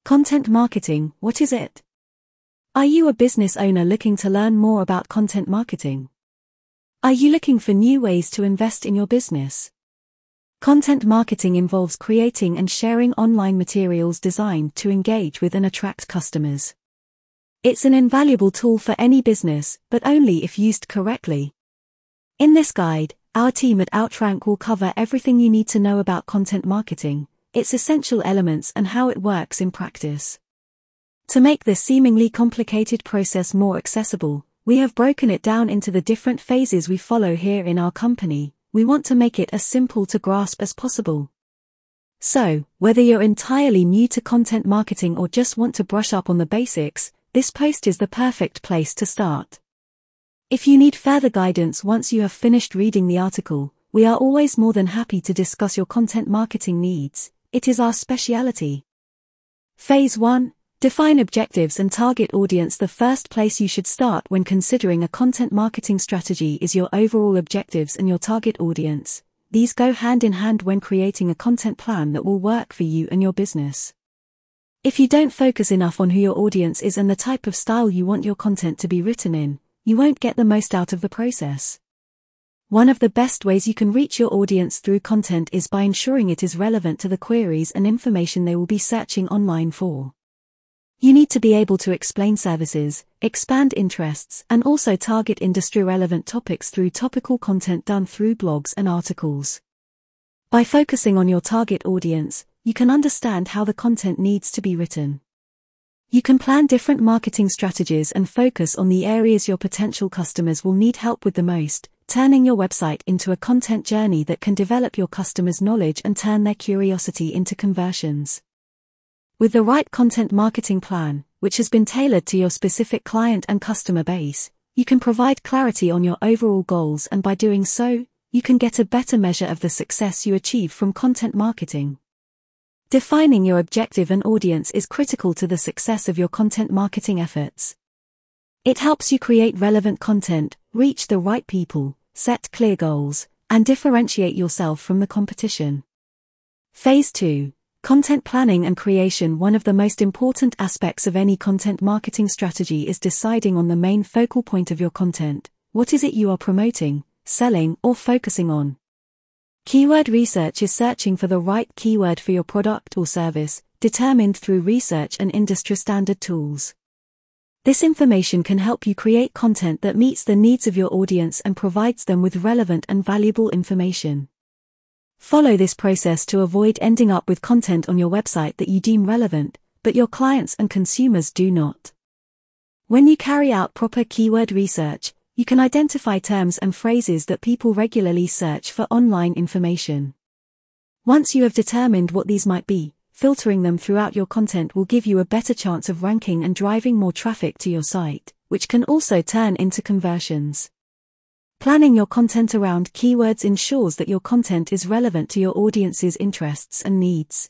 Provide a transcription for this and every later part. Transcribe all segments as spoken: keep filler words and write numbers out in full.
Content marketing, what is it? Are you a business owner looking to learn more about content marketing? Are you looking for new ways to invest in your business? Content marketing involves creating and sharing online materials designed to engage with and attract customers. It's an invaluable tool for any business, but only if used correctly. In this guide, our team at Outrank will cover everything you need to know about content marketing, its essential elements and how it works in practice. To make this seemingly complicated process more accessible, we have broken it down into the different phases we follow here in our company. We want to make it as simple to grasp as possible. So, whether you're entirely new to content marketing or just want to brush up on the basics, this post is the perfect place to start. If you need further guidance once you have finished reading the article, we are always more than happy to discuss your content marketing needs. It is our specialty. Phase one. Define objectives and target audience. The first place you should start when considering a content marketing strategy is your overall objectives and your target audience. These go hand in hand when creating a content plan that will work for you and your business. If you don't focus enough on who your audience is and the type of style you want your content to be written in, you won't get the most out of the process. One of the best ways you can reach your audience through content is by ensuring it is relevant to the queries and information they will be searching online for. You need to be able to explain services, expand interests, and also target industry-relevant topics through topical content done through blogs and articles. By focusing on your target audience, you can understand how the content needs to be written. You can plan different marketing strategies and focus on the areas your potential customers will need help with the most, turning your website into a content journey that can develop your customers' knowledge and turn their curiosity into conversions. With the right content marketing plan, which has been tailored to your specific client and customer base, you can provide clarity on your overall goals, and by doing so, you can get a better measure of the success you achieve from content marketing. Defining your objective and audience is critical to the success of your content marketing efforts. It helps you create relevant content, reach the right people, set clear goals, and differentiate yourself from the competition. Phase two. Content planning and creation. One of the most important aspects of any content marketing strategy is deciding on the main focal point of your content. What is it you are promoting, selling, or focusing on? Keyword research is searching for the right keyword for your product or service, determined through research and industry-standard tools. This information can help you create content that meets the needs of your audience and provides them with relevant and valuable information. Follow this process to avoid ending up with content on your website that you deem relevant, but your clients and consumers do not. When you carry out proper keyword research, you can identify terms and phrases that people regularly search for online information. Once you have determined what these might be, filtering them throughout your content will give you a better chance of ranking and driving more traffic to your site, which can also turn into conversions. Planning your content around keywords ensures that your content is relevant to your audience's interests and needs.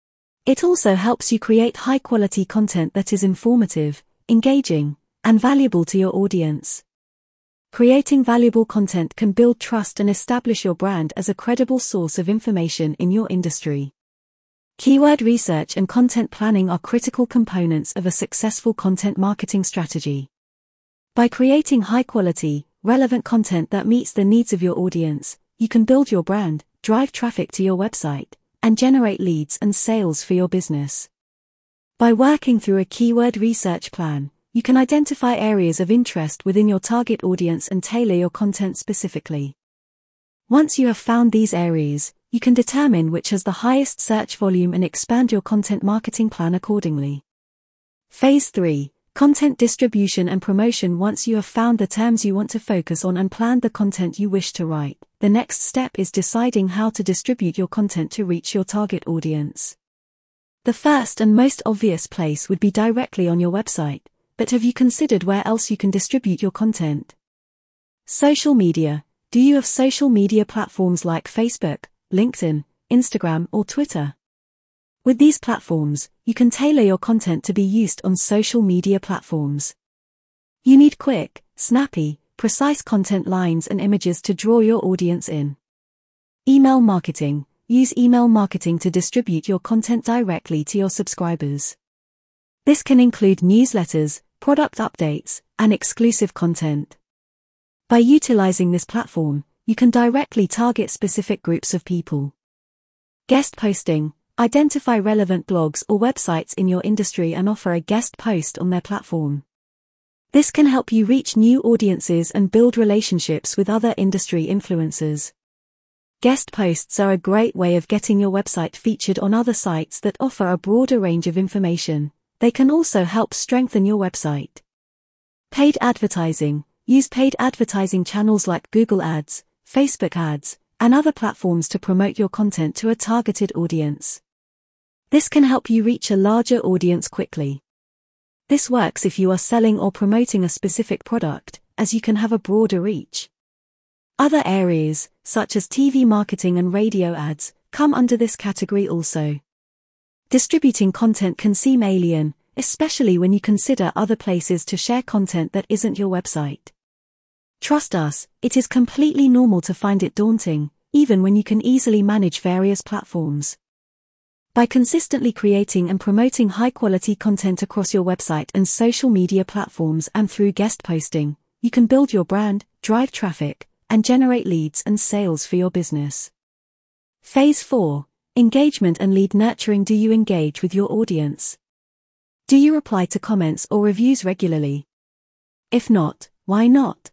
It also helps you create high-quality content that is informative, engaging, and valuable to your audience. Creating valuable content can build trust and establish your brand as a credible source of information in your industry. Keyword research and content planning are critical components of a successful content marketing strategy. By creating high-quality, relevant content that meets the needs of your audience, you can build your brand, drive traffic to your website, and generate leads and sales for your business. By working through a keyword research plan, you can identify areas of interest within your target audience and tailor your content specifically. Once you have found these areas, you can determine which has the highest search volume and expand your content marketing plan accordingly. Phase three. Content distribution and promotion. Once you have found the terms you want to focus on and planned the content you wish to write, the next step is deciding how to distribute your content to reach your target audience. The first and most obvious place would be directly on your website, but have you considered where else you can distribute your content? Social media. Do you have social media platforms like Facebook, LinkedIn, Instagram, or Twitter? With these platforms, you can tailor your content to be used on social media platforms. You need quick, snappy, precise content lines and images to draw your audience in. Email marketing. Use email marketing to distribute your content directly to your subscribers. This can include newsletters, product updates, and exclusive content. By utilizing this platform, you can directly target specific groups of people. Guest posting. Identify relevant blogs or websites in your industry and offer a guest post on their platform. This can help you reach new audiences and build relationships with other industry influencers. Guest posts are a great way of getting your website featured on other sites that offer a broader range of information. They can also help strengthen your website. Paid advertising. Use paid advertising channels like Google Ads, Facebook Ads, and other platforms to promote your content to a targeted audience. This can help you reach a larger audience quickly. This works if you are selling or promoting a specific product, as you can have a broader reach. Other areas, such as T V marketing and radio ads, come under this category also. Distributing content can seem alien, especially when you consider other places to share content that isn't your website. Trust us, it is completely normal to find it daunting, even when you can easily manage various platforms. By consistently creating and promoting high-quality content across your website and social media platforms and through guest posting, you can build your brand, drive traffic, and generate leads and sales for your business. Phase four. Engagement and lead nurturing. Do you engage with your audience? Do you reply to comments or reviews regularly? If not, why not?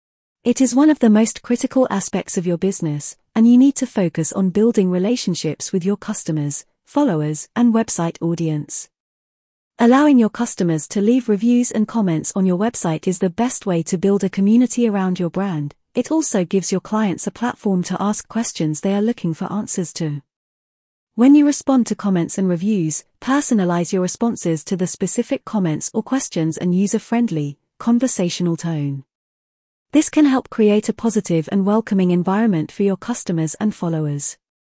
It is one of the most critical aspects of your business, and you need to focus on building relationships with your customers, followers, and website audience. Allowing your customers to leave reviews and comments on your website is the best way to build a community around your brand. It also gives your clients a platform to ask questions they are looking for answers to. When you respond to comments and reviews, personalize your responses to the specific comments or questions and use a friendly, conversational tone. This can help create a positive and welcoming environment for your customers and followers.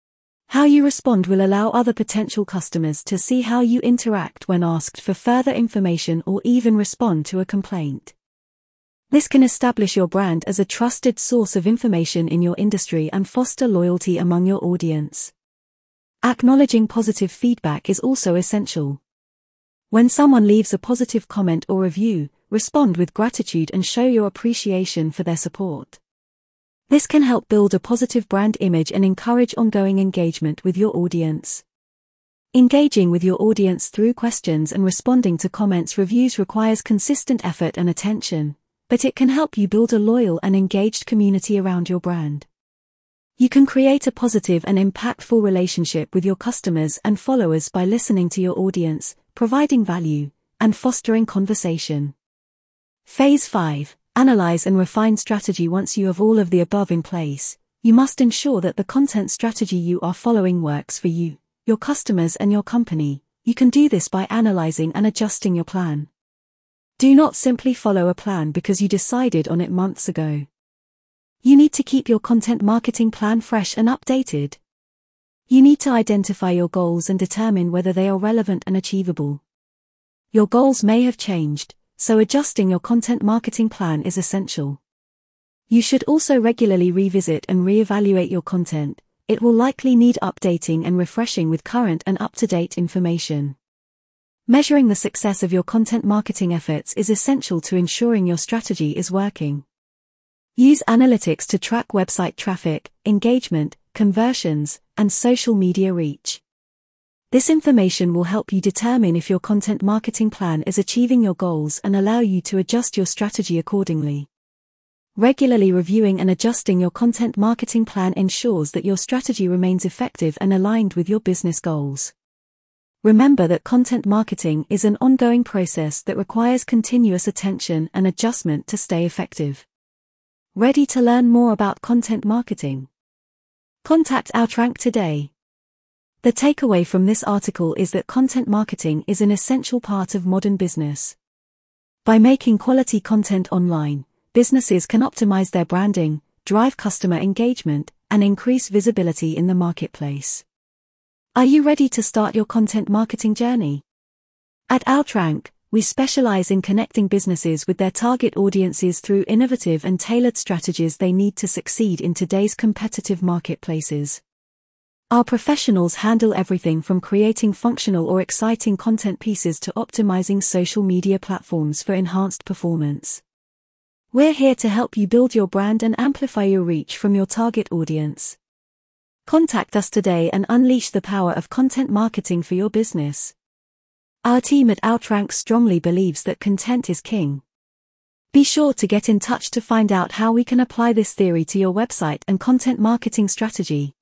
How you respond will allow other potential customers to see how you interact when asked for further information or even respond to a complaint. This can establish your brand as a trusted source of information in your industry and foster loyalty among your audience. Acknowledging positive feedback is also essential. When someone leaves a positive comment or review, respond with gratitude and show your appreciation for their support. This can help build a positive brand image and encourage ongoing engagement with your audience. Engaging with your audience through questions and responding to comments reviews requires consistent effort and attention, but it can help you build a loyal and engaged community around your brand. You can create a positive and impactful relationship with your customers and followers by listening to your audience, providing value, and fostering conversation. Phase five. Analyze and refine strategy. Once you have all of the above in place, you must ensure that the content strategy you are following works for you, your customers and your company. You can do this by analyzing and adjusting your plan. Do not simply follow a plan because you decided on it months ago. You need to keep your content marketing plan fresh and updated. You need to identify your goals and determine whether they are relevant and achievable. Your goals may have changed, so adjusting your content marketing plan is essential. You should also regularly revisit and reevaluate your content. It will likely need updating and refreshing with current and up-to-date information. Measuring the success of your content marketing efforts is essential to ensuring your strategy is working. Use analytics to track website traffic, engagement, conversions, and social media reach. This information will help you determine if your content marketing plan is achieving your goals and allow you to adjust your strategy accordingly. Regularly reviewing and adjusting your content marketing plan ensures that your strategy remains effective and aligned with your business goals. Remember that content marketing is an ongoing process that requires continuous attention and adjustment to stay effective. Ready to learn more about content marketing? Contact Outrank today. The takeaway from this article is that content marketing is an essential part of modern business. By making quality content online, businesses can optimize their branding, drive customer engagement, and increase visibility in the marketplace. Are you ready to start your content marketing journey? At Outrank, we specialize in connecting businesses with their target audiences through innovative and tailored strategies they need to succeed in today's competitive marketplaces. Our professionals handle everything from creating functional or exciting content pieces to optimizing social media platforms for enhanced performance. We're here to help you build your brand and amplify your reach from your target audience. Contact us today and unleash the power of content marketing for your business. Our team at Outrank strongly believes that content is king. Be sure to get in touch to find out how we can apply this theory to your website and content marketing strategy.